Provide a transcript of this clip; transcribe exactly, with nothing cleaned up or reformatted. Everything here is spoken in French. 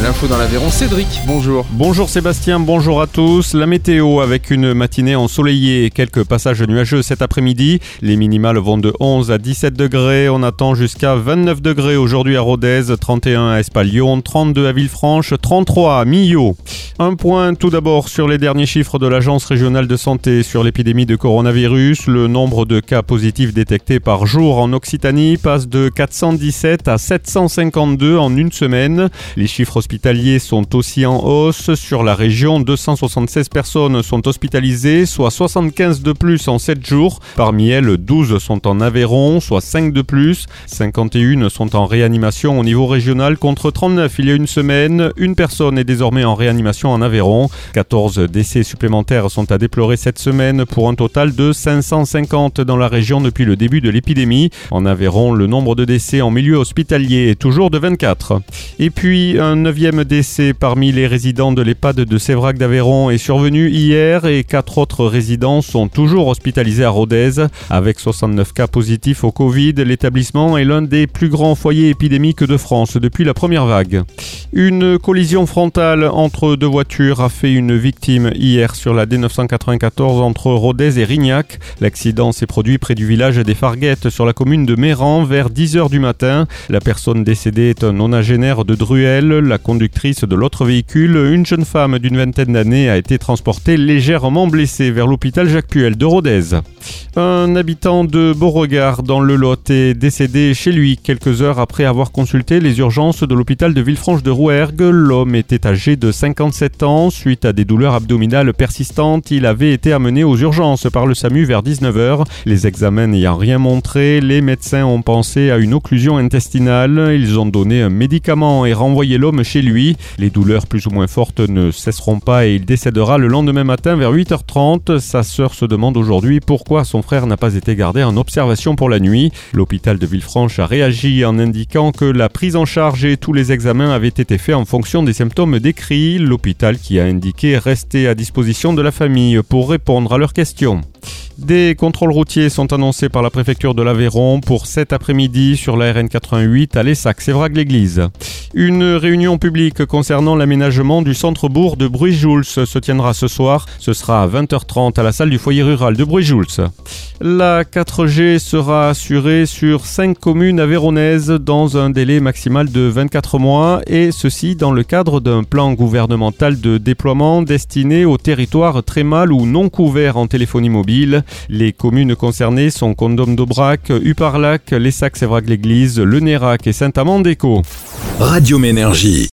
l'info dans l'Aveyron, Cédric, bonjour. Bonjour Sébastien, bonjour à tous. La météo avec une matinée ensoleillée et quelques passages nuageux cet après-midi. Les minimales vont de onze à dix-sept degrés. On attend jusqu'à vingt-neuf degrés aujourd'hui à Rodez, trente et un à Espalion, trente-deux à Villefranche, trente-trois à Millau. Un point tout d'abord sur les derniers chiffres de l'Agence régionale de santé sur l'épidémie de coronavirus. Le nombre de cas positifs détectés par jour en Occitanie passe de quatre cent dix-sept à sept cent cinquante-deux en une semaine. Les chiffres hospitaliers sont aussi en hausse. Sur la région, deux cent soixante-seize personnes sont hospitalisées, soit soixante-quinze de plus en sept jours. Parmi elles, douze sont en Aveyron, soit cinq de plus. cinquante et un sont en réanimation au niveau régional contre trente-neuf il y a une semaine. Une personne est désormais en réanimation en Aveyron. quatorze décès supplémentaires sont à déplorer cette semaine pour un total de cinq cent cinquante dans la région depuis le début de l'épidémie. En Aveyron, le nombre de décès en milieu hospitalier est toujours de vingt-quatre. Et puis, un neuvième décès parmi les résidents de l'EHPAD de Séverac d'Aveyron est survenu hier et quatre autres résidents sont toujours hospitalisés à Rodez. Avec soixante-neuf cas positifs au Covid, l'établissement est l'un des plus grands foyers épidémiques de France depuis la première vague. Une collision frontale entre deux voitures a fait une victime hier sur la D neuf cent quatre-vingt-quatorze entre Rodez et Rignac. L'accident s'est produit près du village des Farguettes sur la commune de Méran vers dix heures du matin. La personne décédée est un nonagénaire de Druel. La conductrice de l'autre véhicule, une jeune femme d'une vingtaine d'années, a été transportée légèrement blessée vers l'hôpital Jacques-Puel de Rodez. Un habitant de Beauregard dans le Lot est décédé chez lui quelques heures après avoir consulté les urgences de l'hôpital de Villefranche de Rouergue. L'homme était âgé de cinquante-sept ans. Suite à des douleurs abdominales persistantes, il avait été amené aux urgences par le SAMU vers dix-neuf heures. Les examens n'ayant rien montré, les médecins ont pensé à une occlusion intestinale. Ils ont donné un médicament et renvoyé l'homme chez lui. Les douleurs plus ou moins fortes ne cesseront pas et il décédera le lendemain matin vers huit heures trente. Sa sœur se demande aujourd'hui pourquoi son frère n'a pas été gardé en observation pour la nuit. L'hôpital de Villefranche a réagi en indiquant que la prise en charge et tous les examens avaient été faits en fonction des symptômes décrits. L'hôpital qui a indiqué rester à disposition de la famille pour répondre à leurs questions. Des contrôles routiers sont annoncés par la préfecture de l'Aveyron pour cet après-midi sur la R N quatre-vingt-huit à Lessac-Séverac-l'Église. Une réunion publique concernant l'aménagement du centre-bourg de Bruy-Jouls se tiendra ce soir. Ce sera à vingt heures trente à la salle du foyer rural de Bruy-Jouls. La quatre G sera assurée sur cinq communes aveyronnaises dans un délai maximal de vingt-quatre mois et ceci dans le cadre d'un plan gouvernemental de déploiement destiné aux territoires très mal ou non couverts en téléphonie mobile. Les communes concernées sont Condom-d'Aubrac, Uparlac, Lessac-Séverac-l'Église, Le Nérac et Saint-Amand-d'Écault. Radio Ménergie.